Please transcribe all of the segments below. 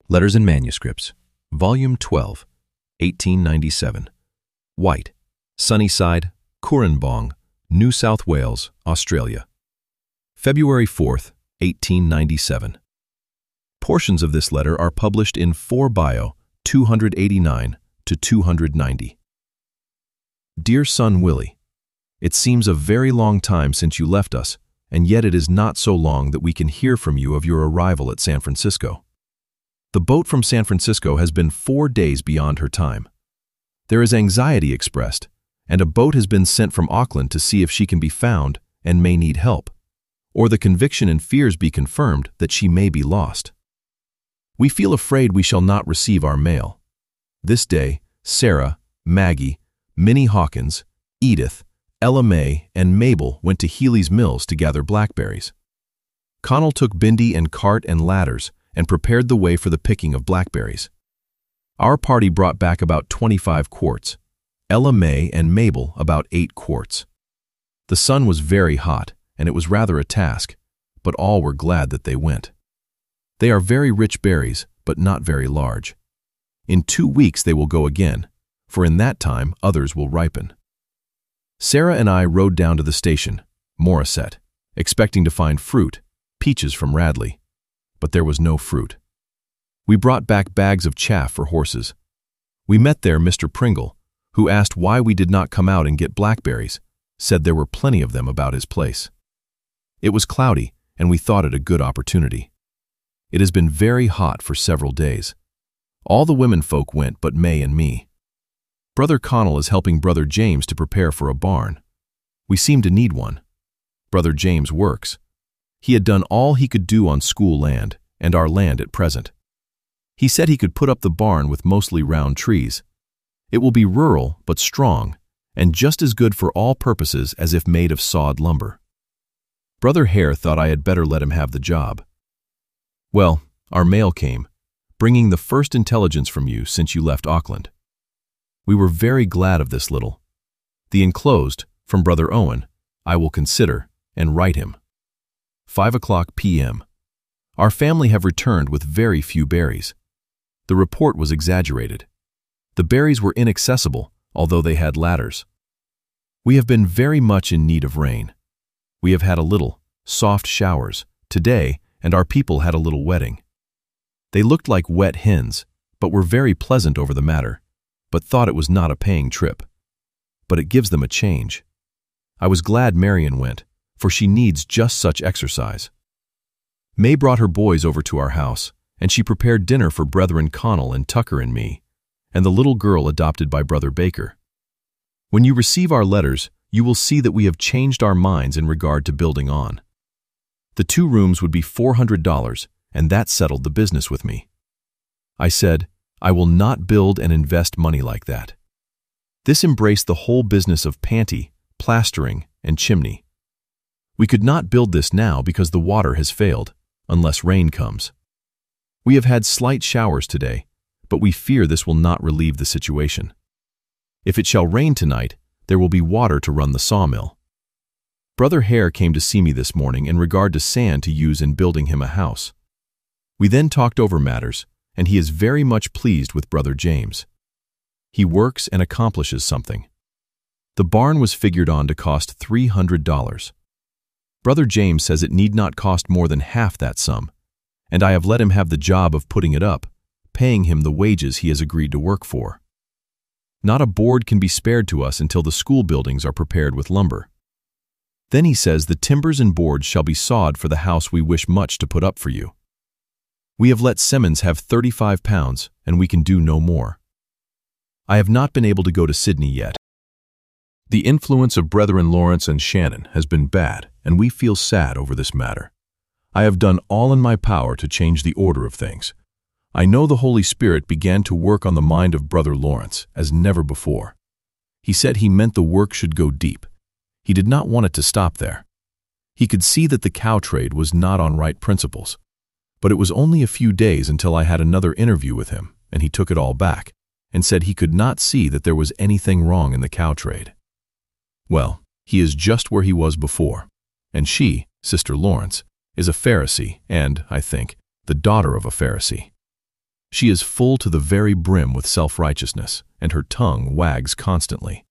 Letters and Manuscripts, Volume 12, 1897. White, Sunnyside, Cooranbong, New South Wales, Australia. February 4th, 1897. Portions of this letter are published in 4 Bio, 289 to 290. Dear son Willie, it seems a very long time since you left us, and yet it is not so long that we can hear from you of your arrival at San Francisco. The boat from San Francisco has been 4 days beyond her time. There is anxiety expressed, and a boat has been sent from Auckland to see if she can be found and may need help, or the conviction and fears be confirmed that she may be lost. We feel afraid we shall not receive our mail. This day, Sarah, Maggie, Minnie Hawkins, Edith, Ella May, and Mabel went to Healy's Mills to gather blackberries. Connell took Bindi and cart and ladders and prepared the way for the picking of blackberries. Our party brought back about 25 quarts, Ella May and Mabel about 8 quarts. The sun was very hot, and it was rather a task, but all were glad that they went. They are very rich berries, but not very large. In 2 weeks they will go again, for in that time others will ripen. Sarah and I rode down to the station, Morisset, expecting to find fruit, peaches from Radley, but there was no fruit. We brought back bags of chaff for horses. We met there Mr. Pringle, who asked why we did not come out and get blackberries, said there were plenty of them about his place. It was cloudy, and we thought it a good opportunity. It has been very hot for several days. All the women folk went but May and me. Brother Connell is helping Brother James to prepare for a barn. We seem to need one. Brother James works. He had done all he could do on school land, and our land at present. He said he could put up the barn with mostly round trees. It will be rural but strong, and just as good for all purposes as if made of sawed lumber. Brother Hare thought I had better let him have the job. Well, our mail came, bringing the first intelligence from you since you left Auckland. We were very glad of this little. The enclosed, from Brother Owen, I will consider and write him. 5:00 p.m. Our family have returned with very few berries. The report was exaggerated. The berries were inaccessible, although they had ladders. We have been very much in need of rain. We have had a little, soft showers, today, and our people had a little wetting. They looked like wet hens, but were very pleasant over the matter, but thought it was not a paying trip. But it gives them a change. I was glad Marion went, for she needs just such exercise. May brought her boys over to our house, and she prepared dinner for Brethren Connell and Tucker and me, and the little girl adopted by Brother Baker. When you receive our letters, you will see that we have changed our minds in regard to building on. The 2 rooms would be $400, and that settled the business with me. I said, I will not build and invest money like that. This embraced the whole business of panty, plastering, and chimney. We could not build this now because the water has failed, unless rain comes. We have had slight showers today, but we fear this will not relieve the situation. If it shall rain tonight, there will be water to run the sawmill. Brother Hare came to see me this morning in regard to sand to use in building him a house. We then talked over matters, and he is very much pleased with Brother James. He works and accomplishes something. The barn was figured on to cost $300. Brother James says it need not cost more than half that sum, and I have let him have the job of putting it up, paying him the wages he has agreed to work for. Not a board can be spared to us until the school buildings are prepared with lumber. Then he says the timbers and boards shall be sawed for the house we wish much to put up for you. We have let Simmons have £35, and we can do no more. I have not been able to go to Sydney yet. The influence of Brethren Lawrence and Shannon has been bad, and we feel sad over this matter. I have done all in my power to change the order of things. I know the Holy Spirit began to work on the mind of Brother Lawrence as never before. He said he meant the work should go deep. He did not want it to stop there. He could see that the cow trade was not on right principles. But it was only a few days until I had another interview with him, and he took it all back, and said he could not see that there was anything wrong in the cow trade. Well, he is just where he was before, and she, Sister Lawrence, is a Pharisee and, I think, the daughter of a Pharisee. She is full to the very brim with self-righteousness, and her tongue wags constantly.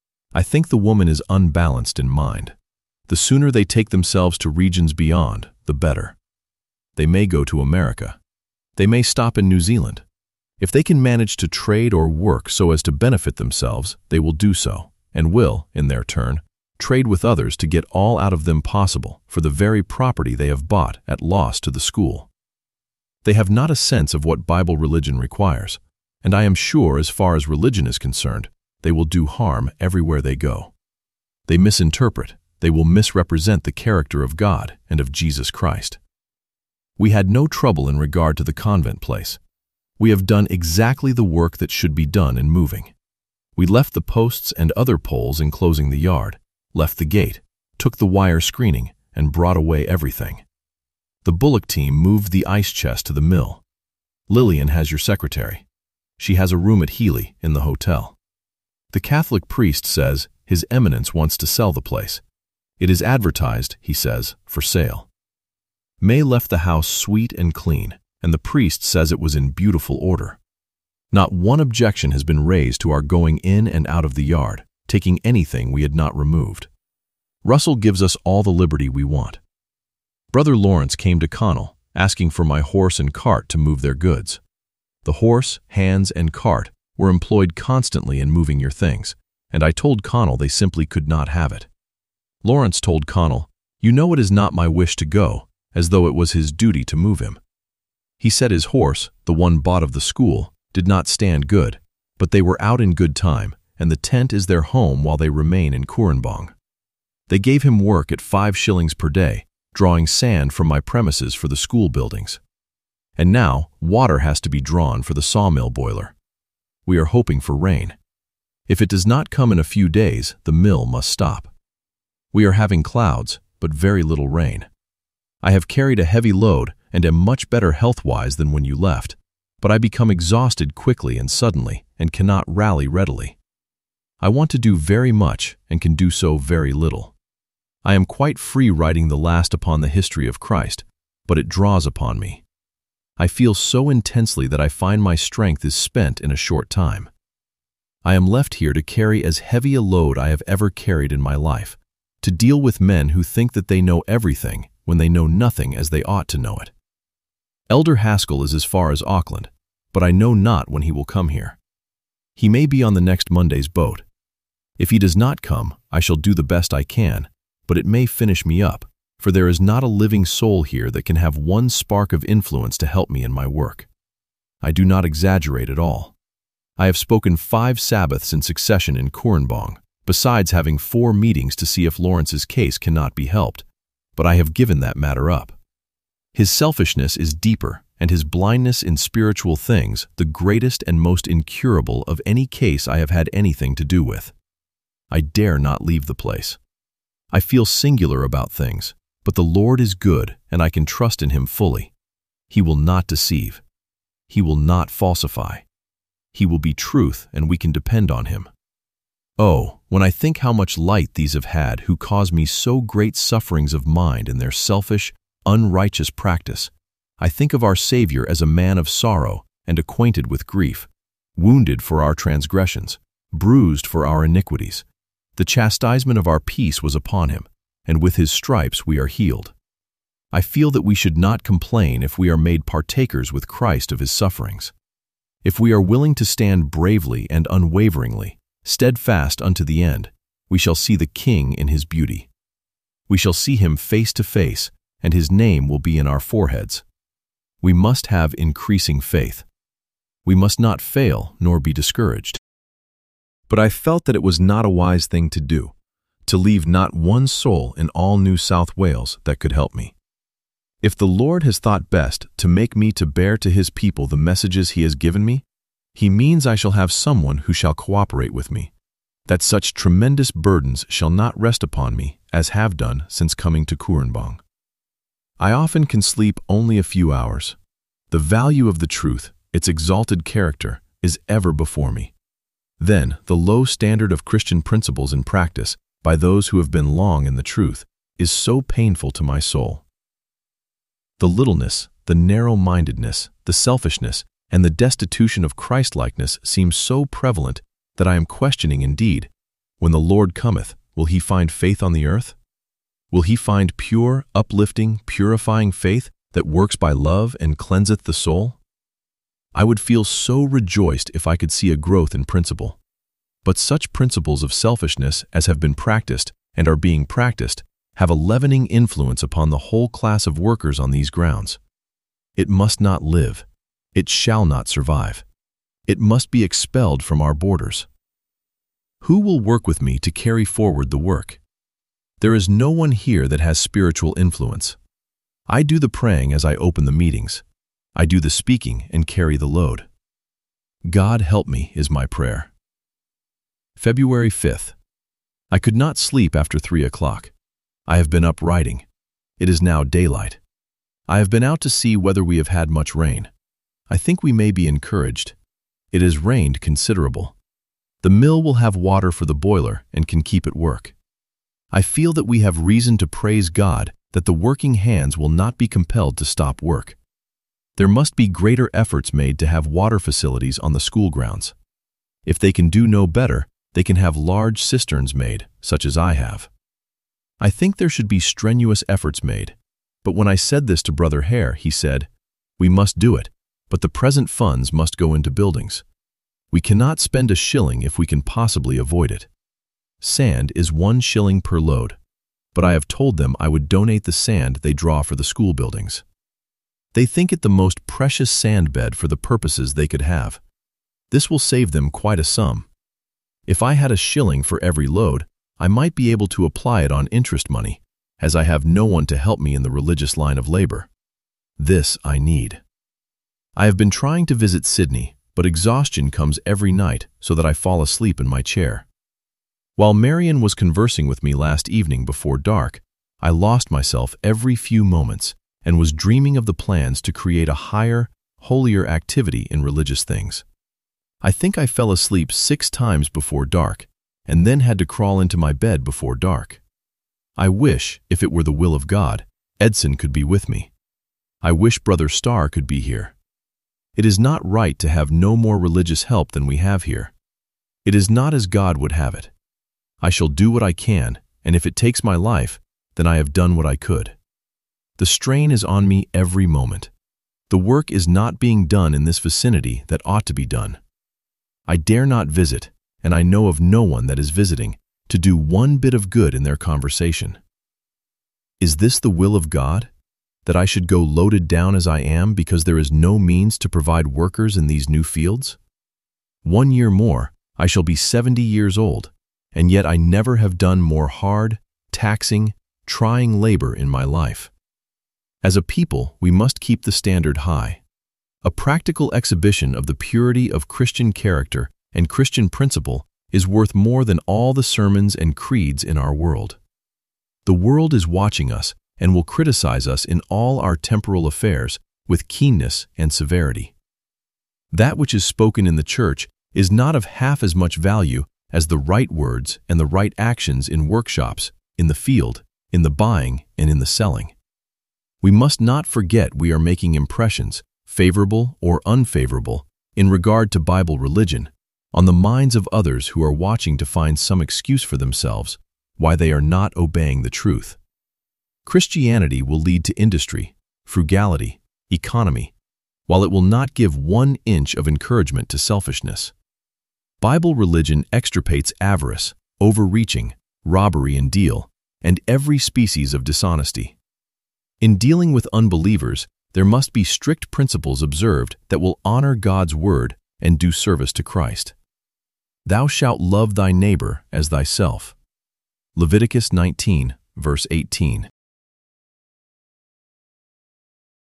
I think the woman is unbalanced in mind. The sooner they take themselves to regions beyond, the better. They may go to America. They may stop in New Zealand. If they can manage to trade or work so as to benefit themselves, they will do so, and will, in their turn, trade with others to get all out of them possible for the very property they have bought at loss to the school. They have not a sense of what Bible religion requires, and I am sure as far as religion is concerned, they will do harm everywhere they go. They misinterpret, they will misrepresent the character of God and of Jesus Christ. We had no trouble in regard to the convent place. We have done exactly the work that should be done in moving. We left the posts and other poles enclosing the yard, left the gate, took the wire screening, and brought away everything. The bullock team moved the ice chest to the mill. Lillian has your secretary. She has a room at Healy in the hotel. The Catholic priest says His Eminence wants to sell the place. It is advertised, he says, for sale. May left the house sweet and clean, and the priest says it was in beautiful order. Not one objection has been raised to our going in and out of the yard, taking anything we had not removed. Russell gives us all the liberty we want. Brother Lawrence came to Connell, asking for my horse and cart to move their goods. The horse, hands, and cart were employed constantly in moving your things, and I told Connell they simply could not have it. Lawrence told Connell, "You know it is not my wish to go," as though it was his duty to move him. He said his horse, the one bought of the school, did not stand good, but they were out in good time, and the tent is their home while they remain in Koornbong. They gave him work at 5 shillings per day, drawing sand from my premises for the school buildings. And now, water has to be drawn for the sawmill boiler. We are hoping for rain. If it does not come in a few days, the mill must stop. We are having clouds, but very little rain. I have carried a heavy load and am much better health-wise than when you left, but I become exhausted quickly and suddenly and cannot rally readily. I want to do very much and can do so very little. I am quite free writing the last upon the history of Christ, but it draws upon me. I feel so intensely that I find my strength is spent in a short time. I am left here to carry as heavy a load I have ever carried in my life, to deal with men who think that they know everything when they know nothing as they ought to know it. Elder Haskell is as far as Auckland, but I know not when he will come here. He may be on the next Monday's boat. If he does not come, I shall do the best I can, but it may finish me up, for there is not a living soul here that can have one spark of influence to help me in my work. I do not exaggerate at all. I have spoken 5 Sabbaths in succession in Koornbong, besides having 4 meetings to see if Lawrence's case cannot be helped, but I have given that matter up. His selfishness is deeper, and his blindness in spiritual things the greatest and most incurable of any case I have had anything to do with. I dare not leave the place. I feel singular about things, but the Lord is good, and I can trust in Him fully. He will not deceive. He will not falsify. He will be truth, and we can depend on Him. Oh, when I think how much light these have had who cause me so great sufferings of mind in their selfish, unrighteous practice, I think of our Savior as a man of sorrow and acquainted with grief, wounded for our transgressions, bruised for our iniquities. The chastisement of our peace was upon Him, and with His stripes we are healed. I feel that we should not complain if we are made partakers with Christ of His sufferings. If we are willing to stand bravely and unwaveringly, steadfast unto the end, we shall see the King in His beauty. We shall see Him face to face, and His name will be in our foreheads. We must have increasing faith. We must not fail nor be discouraged. But I felt that it was not a wise thing to do, to leave not one soul in all New South Wales that could help me. If the Lord has thought best to make me to bear to His people the messages He has given me, He means I shall have someone who shall cooperate with me, that such tremendous burdens shall not rest upon me as have done since coming to Koornbong. I often can sleep only a few hours. The value of the truth, its exalted character, is ever before me. Then the low standard of Christian principles in practice by those who have been long in the truth is so painful to my soul. The littleness, the narrow-mindedness, the selfishness, and the destitution of Christlikeness seems so prevalent that I am questioning indeed, when the Lord cometh, will he find faith on the earth? Will he find pure, uplifting, purifying faith that works by love and cleanseth the soul? I would feel so rejoiced if I could see a growth in principle. But such principles of selfishness as have been practiced and are being practiced have a leavening influence upon the whole class of workers on these grounds. It must not live. It shall not survive. It must be expelled from our borders. Who will work with me to carry forward the work? There is no one here that has spiritual influence. I do the praying as I open the meetings. I do the speaking and carry the load. God help me is my prayer. February 5th. I could not sleep after 3 o'clock. I have been up writing. It is now daylight. I have been out to see whether we have had much rain. I think we may be encouraged. It has rained considerable. The mill will have water for the boiler and can keep at work. I feel that we have reason to praise God that the working hands will not be compelled to stop work. There must be greater efforts made to have water facilities on the school grounds. If they can do no better, they can have large cisterns made, such as I have. I think there should be strenuous efforts made, but when I said this to Brother Hare, he said, "We must do it, but the present funds must go into buildings. We cannot spend a shilling if we can possibly avoid it. Sand is 1 shilling per load, but I have told them I would donate the sand they draw for the school buildings. They think it the most precious sand bed for the purposes they could have. This will save them quite a sum. If I had a shilling for every load, I might be able to apply it on interest money, as I have no one to help me in the religious line of labor. This I need. I have been trying to visit Sydney, but exhaustion comes every night so that I fall asleep in my chair. While Marion was conversing with me last evening before dark, I lost myself every few moments and was dreaming of the plans to create a higher, holier activity in religious things. I think I fell asleep 6 times before dark, and then had to crawl into my bed before dark. I wish, if it were the will of God, Edson could be with me. I wish Brother Starr could be here. It is not right to have no more religious help than we have here. It is not as God would have it. I shall do what I can, and if it takes my life, then I have done what I could. The strain is on me every moment. The work is not being done in this vicinity that ought to be done. I dare not visit, and I know of no one that is visiting, to do one bit of good in their conversation. Is this the will of God, that I should go loaded down as I am because there is no means to provide workers in these new fields? 1 year more, I shall be 70 years old, and yet I never have done more hard, taxing, trying labor in my life. As a people, we must keep the standard high. A practical exhibition of the purity of Christian character and Christian principle is worth more than all the sermons and creeds in our world. The world is watching us and will criticize us in all our temporal affairs with keenness and severity. That which is spoken in the church is not of half as much value as the right words and the right actions in workshops, in the field, in the buying, and in the selling. We must not forget we are making impressions, favorable or unfavorable, in regard to Bible religion, on the minds of others who are watching to find some excuse for themselves why they are not obeying the truth. Christianity will lead to industry, frugality, economy, while it will not give 1 inch of encouragement to selfishness. Bible religion extirpates avarice, overreaching, robbery and deal, and every species of dishonesty. In dealing with unbelievers, there must be strict principles observed that will honor God's word and do service to Christ. Thou shalt love thy neighbor as thyself. Leviticus 19, verse 18.